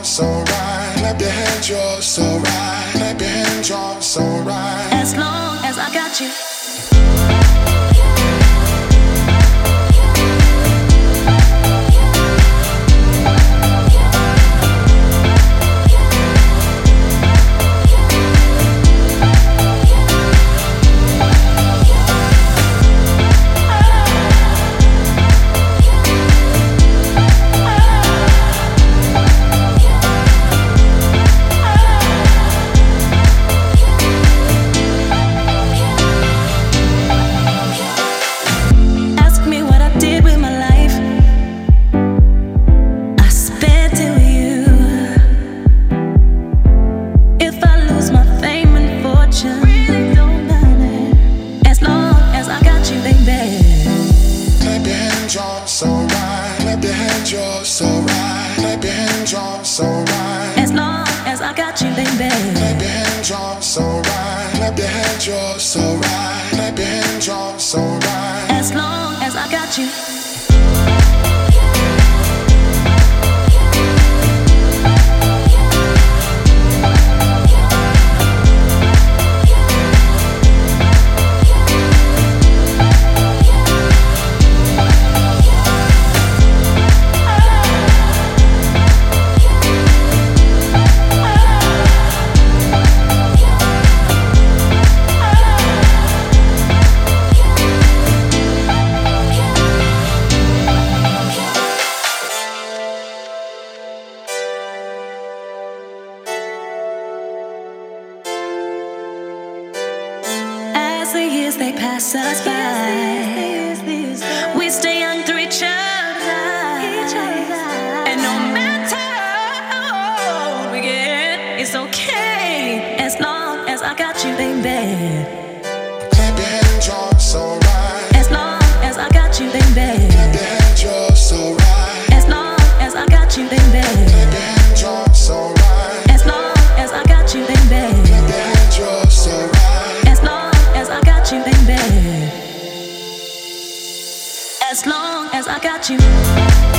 you're so right. Clap your hands, you're so right. Clap your hands, you're so right. As long as I got you. You're so right. Clap your hands, you're so right. As long as I got you, baby. Clap your hands, you're so right. Clap your hands, you're so right. Clap your hands, you're so right. As long as I got you. As the years they pass us by, we stay young through each other's eyes. And no matter how old we get, it's okay as long as I got you, baby. Clap your hands, you're so right. As long as I got you, baby. Clap your hands, you're so right. As long as I got you, baby. Clap your hands, you're so right. As long as I got you, baby. Clap your hands, you're so right. As long as I got you, baby. As long as I got you.